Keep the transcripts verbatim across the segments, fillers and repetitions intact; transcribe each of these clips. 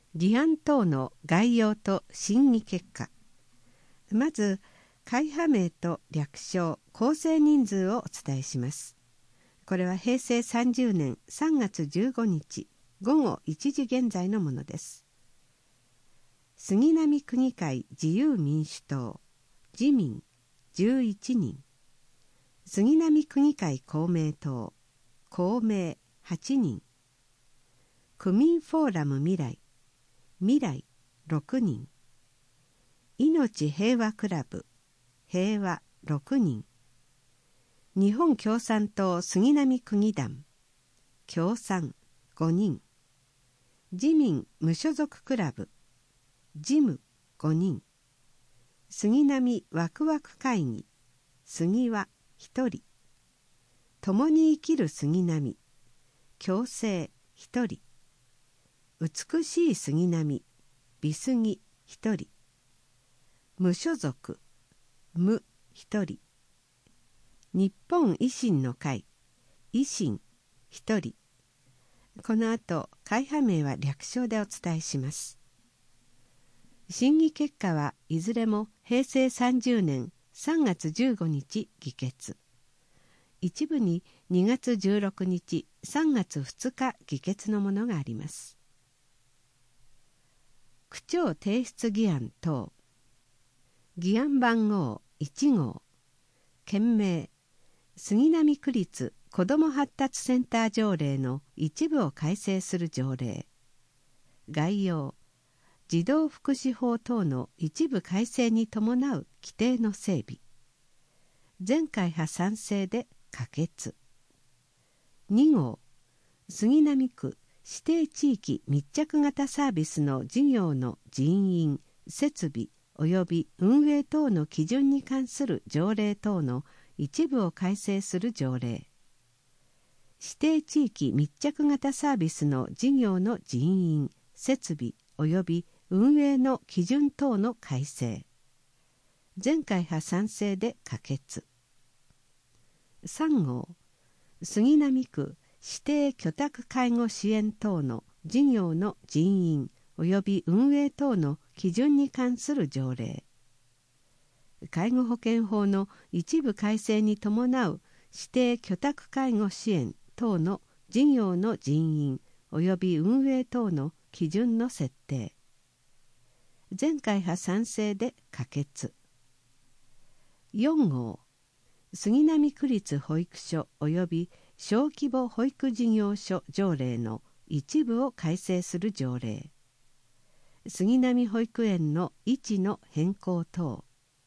議案等の概要と審議結果。まず、会派名と略称、構成人数をお伝えします。これはへいせいさんじゅうねんさんがつじゅうごにちごごいちじ現在のものです。杉並区議会自由民主党、自民じゅういちにん。杉並区議会公明党、公明はちにん。区民フォーラム未来、未来ろくにん。命平和クラブ、平和ろくにん。日本共産党杉並区議団、共産ごにん。自民無所属クラブ、事務ごにん。杉並ワクワク会議、杉はひとり。共に生きる杉並、共生ひとり。美しい杉並、美杉ひとり。無所属、無ひとり。日本維新の会、維新ひとり。この後、会派名は略称でお伝えします。審議結果はいずれもへいせいさんじゅうねんさんがつじゅうごにち議決。一部ににがつじゅうろくにち、さんがつふつか議決のものがあります。区長提出議案等。議案番号いちごう。件名、杉並区立子ども発達センター条例の一部を改正する条例。概要、児童福祉法等の一部改正に伴う規定の整備。全会派賛成で可決。にごう、杉並区指定地域密着型サービスの事業の人員、設備及び運営等の基準に関する条例等の一部を改正する条例。指定地域密着型サービスの事業の人員、設備及び運営の基準等の改正。全会派賛成で可決。さんごう、杉並区指定居宅介護支援等の事業の人員及び運営等の基準に関する条例。介護保険法の一部改正に伴う指定居宅介護支援等の事業の人員及び運営等の基準の設定。全会派賛成で可決。よんごう、杉並区立保育所及び小規模保育事業所条例の一部を改正する条例。杉並保育園の位置の変更等。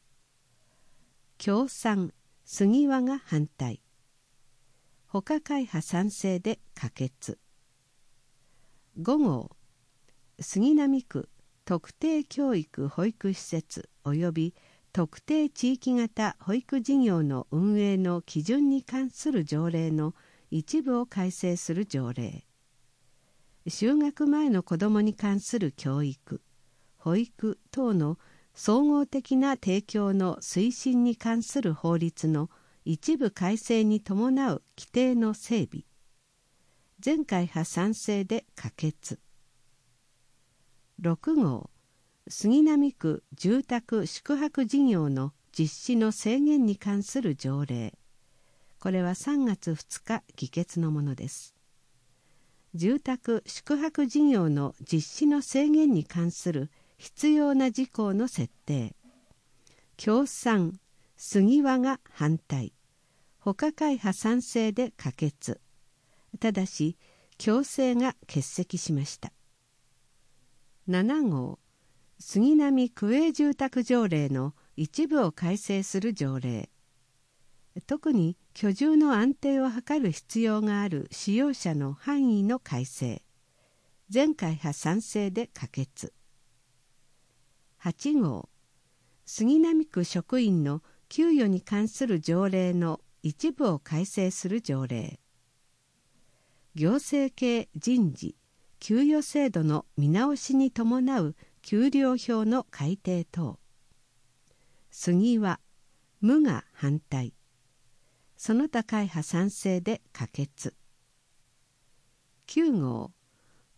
共産、杉和が反対。他会派賛成で可決。ごごう、杉並区特定教育保育施設及び特定地域型保育事業の運営の基準に関する条例の一部を改正する条例。就学前の子どもに関する教育、保育等の総合的な提供の推進に関する法律の一部改正に伴う規定の整備。全会派賛成で可決。ろくごう、杉並区住宅宿泊事業の実施の制限に関する条例。これはさんがつふつか議決のものです。住宅宿泊事業の実施の制限に関する必要な事項の設定。共産、杉和が反対。他会派賛成で可決。ただし、共生が欠席しました。ななごう、杉並区営住宅条例の一部を改正する条例。特に居住の安定を図る必要がある使用者の範囲の改正。全会派賛成で可決。はちごう、杉並区職員の給与に関する条例の一部を改正する条例。行政系人事、給与制度の見直しに伴う給料表の改定等。杉は無が反対。その他会派賛成で可決。きゅうごう、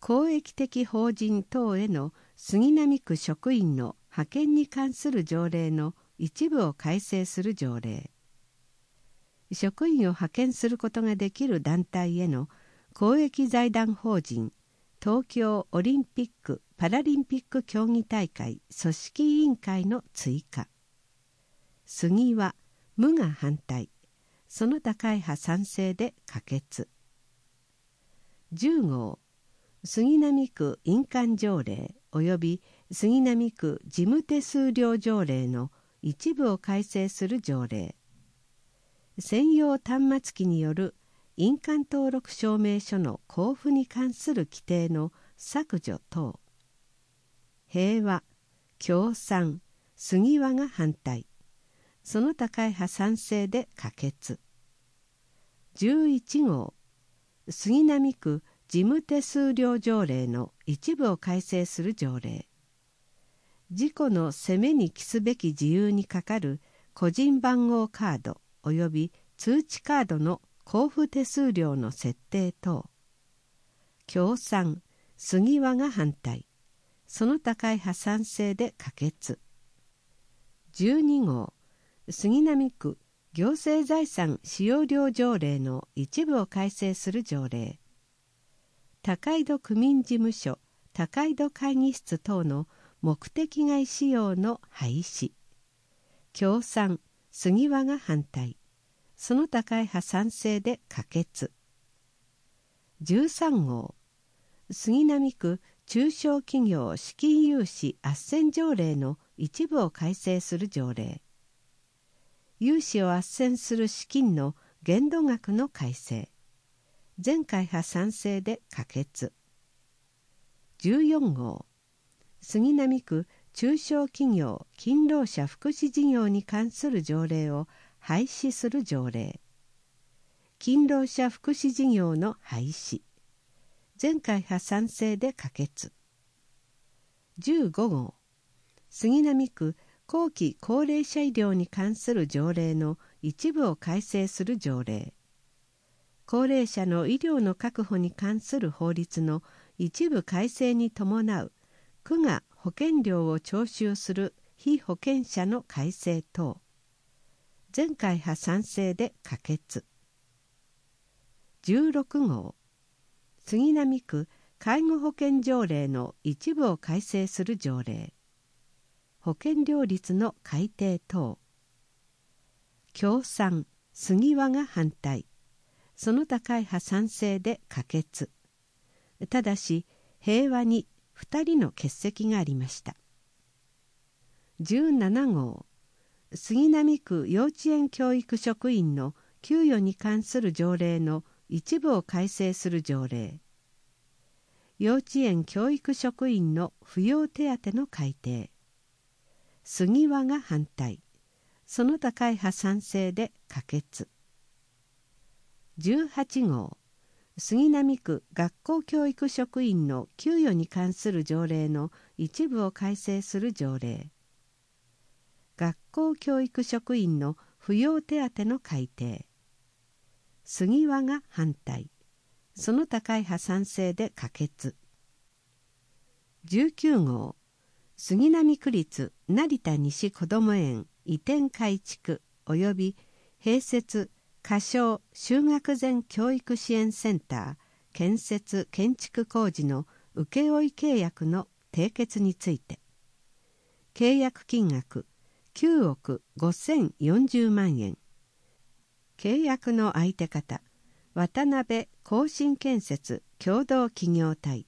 公益的法人等への杉並区職員の派遣に関する条例の一部を改正する条例、職員を派遣することができる団体への公益財団法人東京オリンピック・パラリンピック競技大会組織委員会の追加、杉は無が反対、その他会派賛成で可決。じゅう号杉並区印鑑条例及び杉並区事務手数料条例の一部を改正する条例、専用端末機による印鑑登録証明書の交付に関する規定の削除等、平和、共産、杉和が反対、その他会派賛成で可決。じゅういち号杉並区事務手数料条例の一部を改正する条例、自己の責めに帰すべき自由にかかる個人番号カード及び通知カードの交付手数料の設定等、共産、杉和が反対、その他会派賛成で可決。じゅうに号杉並区行政財産使用料条例の一部を改正する条例、高井戸区民事務所、高井戸会議室等の目的外使用の廃止、共産、杉和が反対、その他会派賛成で可決。じゅうさん号杉並区中小企業資金融資斡旋条例の一部を改正する条例、融資を斡旋する資金の限度額の改正、全会派賛成で可決。じゅうよん号杉並区中小企業勤労者福祉事業に関する条例を廃止する条例、勤労者福祉事業の廃止、全会派賛成で可決。じゅうご号杉並区後期高齢者医療に関する条例の一部を改正する条例、高齢者の医療の確保に関する法律の一部改正に伴う区が保険料を徴収する被保険者の改正等、全会派賛成で可決。じゅうろく号杉並区介護保険条例の一部を改正する条例、保険料率の改定等、共産、杉和が反対、その他会派賛成で可決。ただし平和にふたりの欠席がありました。じゅうなな号杉並区幼稚園教育職員の給与に関する条例の一部を改正する条例、幼稚園教育職員の扶養手当の改定、杉和が反対、その他会派賛成で可決。じゅうはち号杉並区学校教育職員の給与に関する条例の一部を改正する条例、学校教育職員の扶養手当の改定、杉和が反対、その他会派賛成で可決。じゅうきゅう号杉並区立成田西こども園移転改築及び併設仮称就学前教育支援センター建設建築工事の請負契約の締結について、契約金額きゅうおくごせんよんじゅうまんえん、契約の相手方渡辺更新建設共同企業体、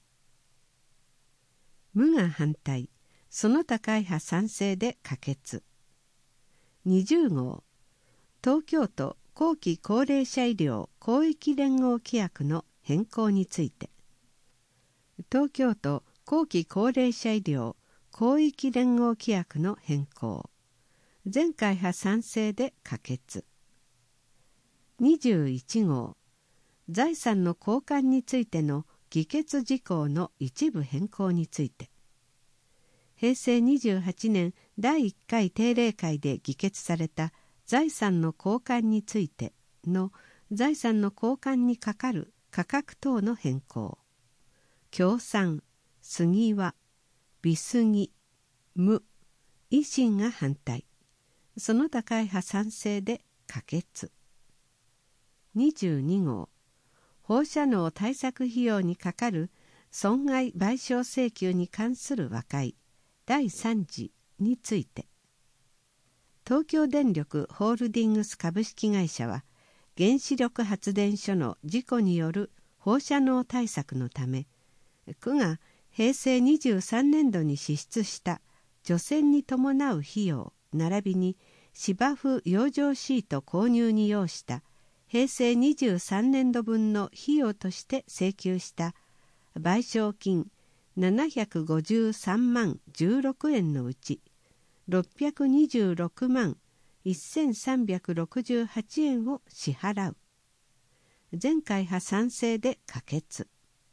無が反対、その他会派賛成で可決。にじゅう号東京都後期高齢者医療広域連合規約の変更について、東京都後期高齢者医療広域連合規約の変更、全会派賛成で可決。にじゅういち号財産の交換についての議決事項の一部変更について、平成にじゅうはちねんだいいっかい定例会で議決された財産の交換についての財産の交換にかかる価格等の変更、 共産、杉和、美杉、無、維新が反対。その他会派賛成で可決。にじゅうに号、放射能対策費用にかかる損害賠償請求に関する和解だいさん次について、東京電力ホールディングス株式会社は原子力発電所の事故による放射能対策のため、区が平成にじゅうさんねん度に支出した除染に伴う費用並びに芝生養生シート購入に要した平成にじゅうさんねん度分の費用として請求した賠償金ななひゃくごじゅうさんまんじゅうろくえんのうちろっぴゃくにじゅうろくまんせんさんびゃくろくじゅうはちえんを支払う。全会派賛成で可決。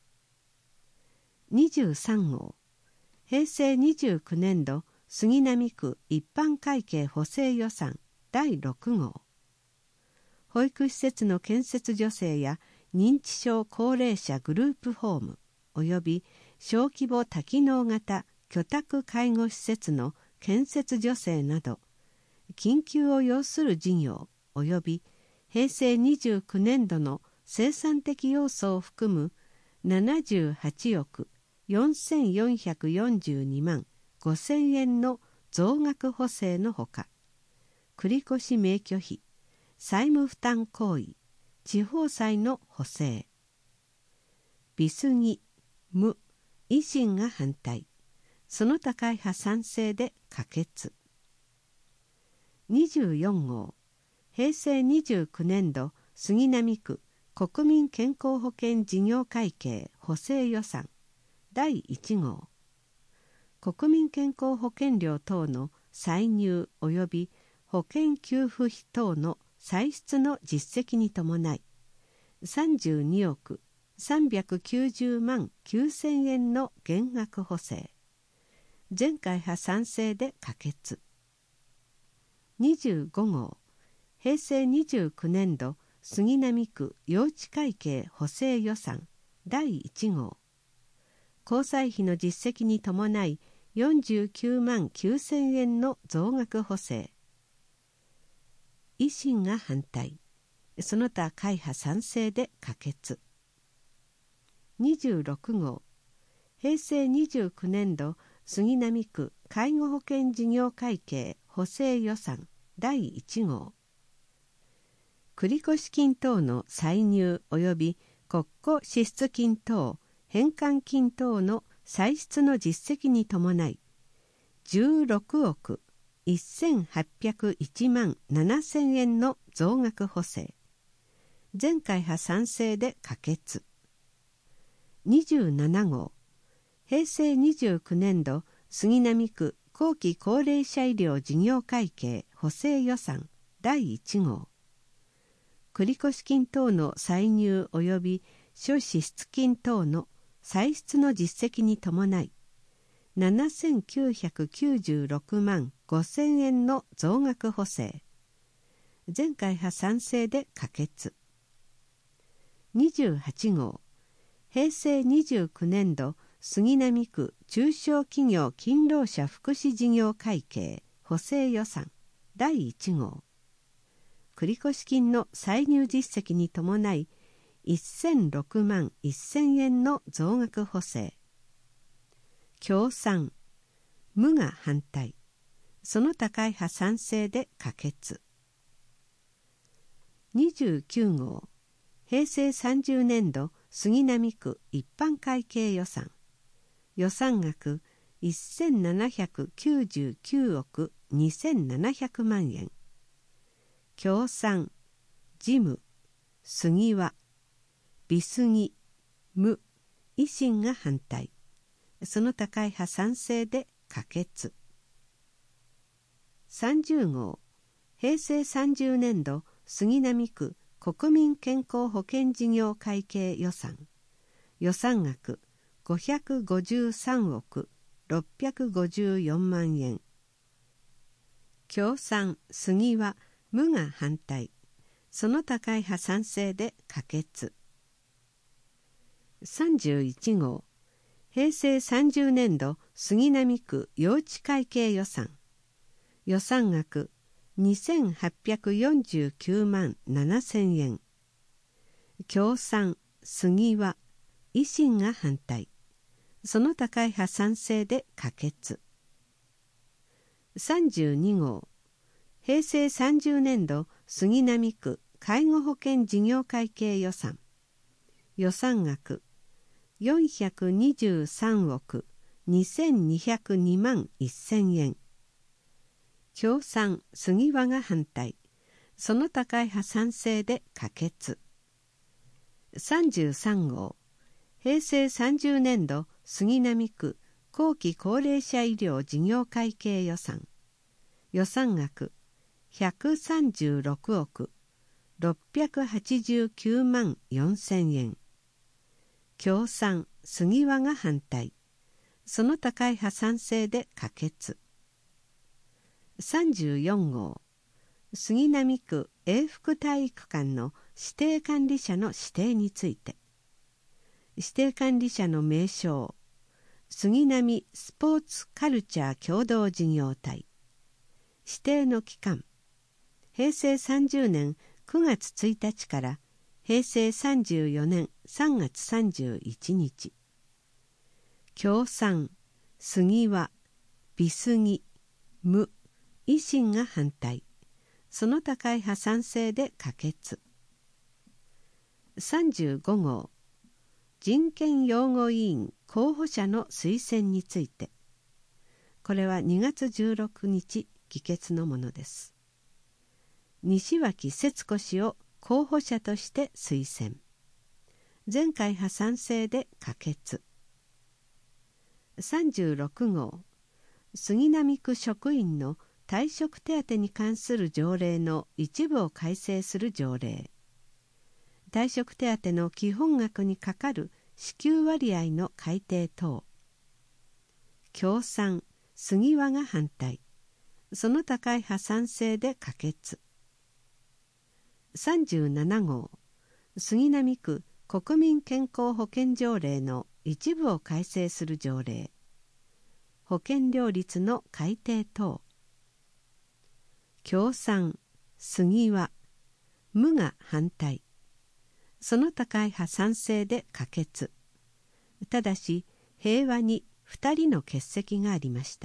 にじゅうさん号、平成にじゅうきゅうねん度杉並区一般会計補正予算だいろく号、保育施設の建設助成や認知症高齢者グループホームおよび小規模多機能型居宅介護施設の建設助成など緊急を要する事業および平成にじゅうきゅうねん度の生産的要素を含むななじゅうはちおくよんせんよんひゃくよんじゅうにまんごせんえんの増額補正のほか、繰越免許費、債務負担行為、地方債の補正。美杉、無、維新が反対。その他会派賛成で可決。にじゅうよん号、平成にじゅうきゅうねん度杉並区国民健康保険事業会計補正予算だいいち号、国民健康保険料等の歳入及び保険給付費等の歳出の実績に伴いさんじゅうにおくさんびゃくきゅうじゅうまんきゅうせんえんの減額補正。全会派賛成で可決。にじゅうご号、平成にじゅうきゅうねん度杉並区用地会計補正予算だいいち号、交際費の実績に伴いよんじゅうきゅうまんきゅうせんえんの増額補正。維新が反対。その他会派賛成で可決。にじゅうろく号、平成にじゅうきゅうねん度杉並区介護保険事業会計補正予算だいいち号、繰越金等の歳入及び国庫支出金等返還金等の歳出の実績に伴いじゅうろくおくせんはっぴゃくいちまんななせんえんの増額補正。全会派賛成で可決。にじゅうなな号、平成にじゅうきゅうねん度杉並区後期高齢者医療事業会計補正予算だいいち号、繰越金等の歳入及び諸支出金等の歳出の実績に伴いななせんきゅうひゃくきゅうじゅうろくまんごせんえんの増額補正。全会派賛成で可決。にじゅうはち号、平成にじゅうきゅうねん度杉並区中小企業勤労者福祉事業会計補正予算だいいち号、繰越金の歳入実績に伴いせんろくまんせんえんの増額補正。共産、無が反対。その他会派賛成で可決。にじゅうきゅう号、平成さんじゅうねん度杉並区一般会計予算予算額せんななひゃくきゅうじゅうきゅうおくにせんななひゃくまんえん。共産、事務、杉和、美杉、無、維新が反対。その他会派賛成で可決。さんじゅう号、平成さんじゅうねん度杉並区国民健康保険事業会計予算予算額ごひゃくごじゅうさんおくろっぴゃくごじゅうよんまんえん。共産、杉和、無が反対。その他会派賛成で可決。さんじゅういち号、 平成さんじゅうねんど杉並区用地会計予算、予算額にせんはっぴゃくよんじゅうきゅうまんななせんえん。共産、杉は、維新が反対。その他会派賛成で可決。さんじゅうに号、平成さんじゅうねんど杉並区介護保険事業会計予算、予算額よんひゃくにじゅうさんおくにせんにひゃくにまんせんえん。共産、杉和が反対。その他会派賛成で可決。さんじゅうさん号、平成さんじゅうねんど杉並区後期高齢者医療事業会計予算、予算額ひゃくさんじゅうろくおくろっぴゃくはちじゅうきゅうまんよんせんえん。共産、杉和が反対。その他会派賛成で可決。さんじゅうよん号、杉並区永福体育館の指定管理者の指定について、指定管理者の名称、杉並スポーツカルチャー共同事業体、指定の期間、平成さんじゅうねんくがつついたちから平成さんじゅうよねんさんがつさんじゅういちにち。共産、杉和、美杉、無、維新が反対。その他会派賛成で可決。さんじゅうご号、人権擁護委員候補者の推薦について、これはにがつじゅうろくにち議決のものです。西脇節子氏を候補者として推薦。全会派賛成で可決。さんじゅうろく号、杉並区職員の退職手当に関する条例の一部を改正する条例。退職手当の基本額にかかる支給割合の改定等。共産、杉和が反対。その他会派賛成で可決。さんじゅうなな号、杉並区国民健康保険条例の一部を改正する条例。保険料率の改定等。共産、杉和、無が反対。その他会派賛成で可決。ただし平和にふたりの欠席がありました。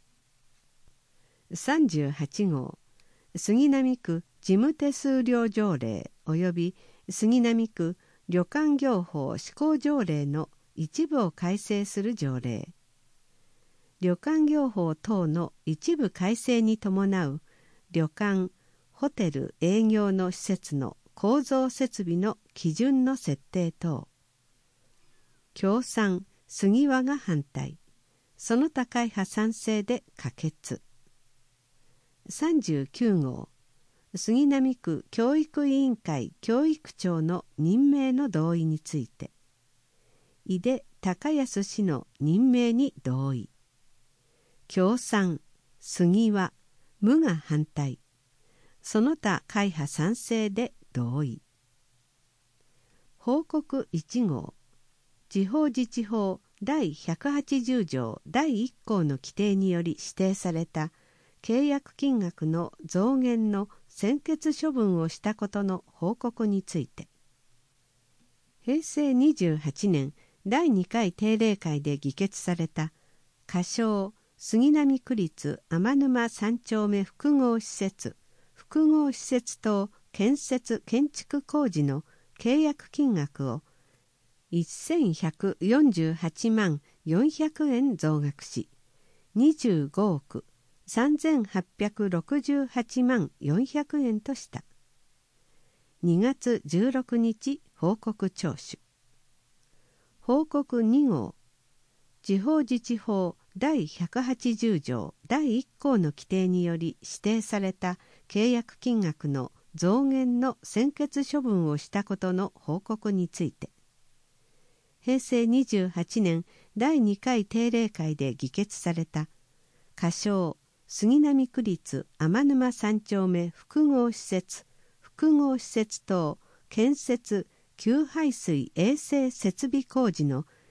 さんじゅうはち号、杉並区事務手数料条例及び杉並区旅館業法施行条例の一部を改正する条例。旅館業法等の一部改正に伴う旅館・ホテル営業の施設の構造設備の基準の設定等。共産、杉和が反対。その他会派賛成で可決。さんじゅうきゅう号、杉並区教育委員会教育長の任命の同意について、井出隆康氏の任命に同意。共産、杉和、無が反対。その他会派賛成で同意。報告いち号、地方自治法第ひゃくはちじゅう条だいいっ項の規定により指定された契約金額の増減の専決処分をしたことの報告について、平成にじゅうはちねんだいにかい定例会で議決された仮称杉並区立天沼三丁目複合施設複合施設等建設建築工事の契約金額をせんひゃくよんじゅうはちまんよんひゃくえん増額し、にじゅうごおくさんぜんはっぴゃくろくじゅうはちまんよんひゃくえんとした。にがつじゅうろくにち報告聴取。報告に号、地方自治法第ひゃくはちじゅう条だいいっ項の規定により指定された契約金額の増減の専決処分をしたことの報告について、平成にじゅうはちねんだいにかい定例会で議決された仮称杉並区立天沼三丁目複合施設複合施設等建設給排水衛生設備工事の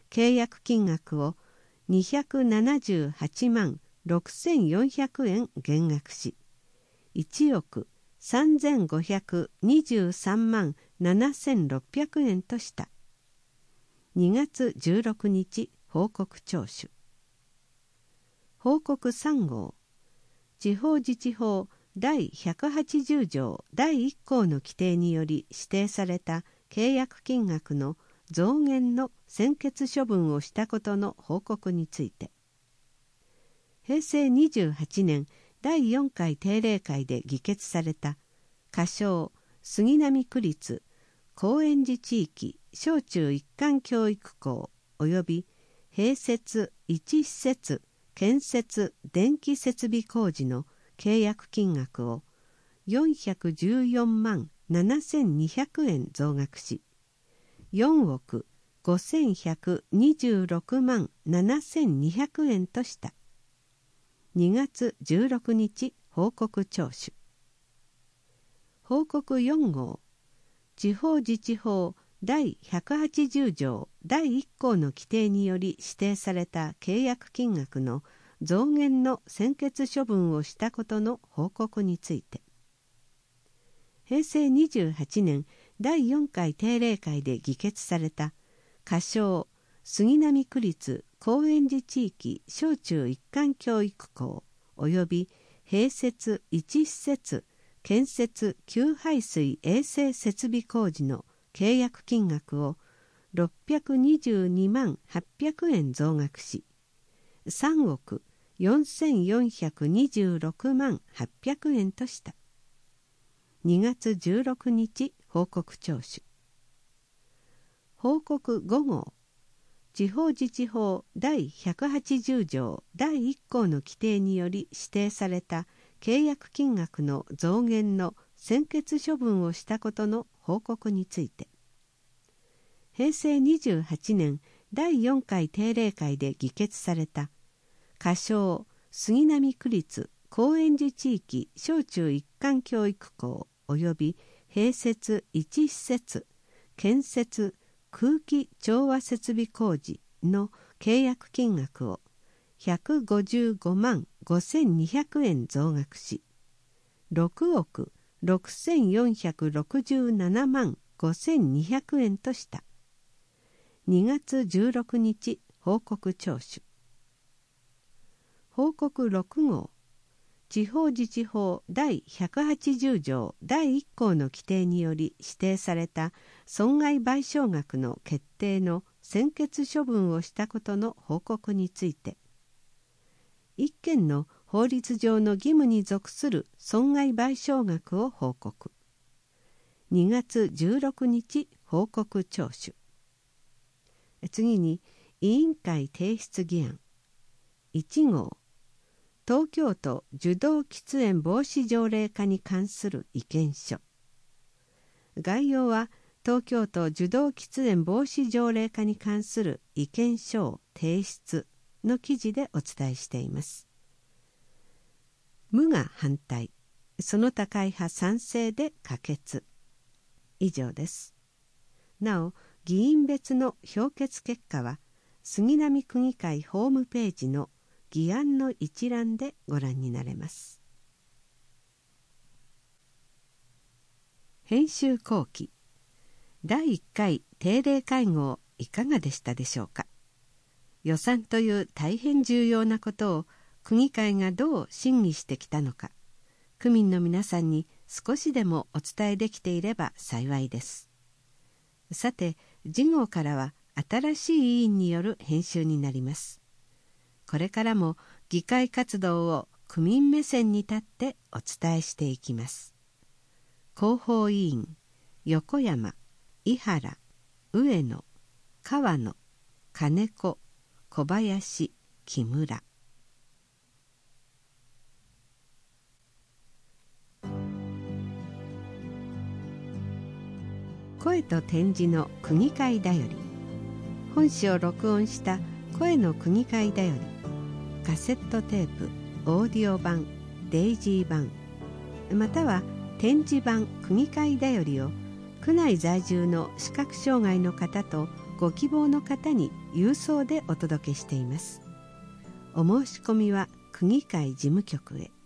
契約金額をにひゃくななじゅうはちまんろくせんよんひゃくえん減額し、いちおくさんぜんごひゃくにじゅうさんまんななせんろっぴゃくえんとした。にがつじゅうろくにち報告聴取。報告さん号、地方自治法第ひゃくはちじゅうじょうだいいっこうの規定により指定された契約金額の増減の専決処分をしたことの報告について、へいせいにじゅうはちねんだいよんかい定例会で議決された仮称杉並区立高円寺地域小中一貫教育校及び併設一施設建設電気設備工事の契約金額をよんひゃくじゅうよんまんななせんにひゃくえん増額し、よんおくごせんひゃくにじゅうろくまんななせんにひゃくえんとした。にがつじゅうろくにち報告聴取。報告よん号、地方自治法第ひゃくはちじゅうじょうだいいっこうの規定により指定された契約金額の増減の専決処分をしたことの報告について、へいせいにじゅうはちねんだいよんかい定例会で議決された仮称杉並区立高円寺地域小中一貫教育校及び併設一施設建設給排水衛生設備工事の契約金額をろっぴゃくにじゅうにまんはっぴゃくえん増額し、さんおくよんせんよんひゃくにじゅうろくまんはっぴゃくえんとした。にがつじゅうろくにち報告聴取。報告ご号、地方自治法第ひゃくはちじゅうじょうだいいっこうの規定により指定された契約金額の増減の専決処分をしたことの報告について、へいせいにじゅうはちねんだいよんかい定例会で議決された仮称杉並区立高円寺地域小中一貫教育校及び併設一施設建設空気調和設備工事の契約金額をひゃくごじゅうごまんごせんにひゃくえん増額し、ろくおくろくせんよんひゃくろくじゅうななまんごせんにひゃくえんとした。にがつじゅうろくにち報告聴取。報告ろく号、地方自治法第ひゃくはちじゅうじょうだいいっこうの規定により指定された損害賠償額の決定の専決処分をしたことの報告について、一件の法律上の義務に属する損害賠償額を報告。にがつじゅうろくにち報告聴取。次に委員会提出議案いち号、東京都受動喫煙防止条例化に関する意見書。概要は東京都受動喫煙防止条例化に関する意見書を提出の記事でお伝えしています。無が反対、その他会派賛成で可決。以上です。なお、議員別の評決結果は杉並区議会ホームページの議案の一覧でご覧になれます。編集後期だいいっかい定例会合いかがでしたでしょうか。予算という大変重要なことを区議会がどう審議してきたのか、区民の皆さんに少しでもお伝えできていれば幸いです。さて、次号からは新しい委員による編集になります。これからも議会活動を区民目線に立ってお伝えしていきます。広報委員、横山、井原、上野、川野、金子、小林、木村。声と点字の区議会だより。本誌を録音した声の区議会だより。カセットテープ、オーディオ版、デイジー版、または点字版区議会だよりを区内在住の視覚障害の方とご希望の方に郵送でお届けしています。お申し込みは区議会事務局へ。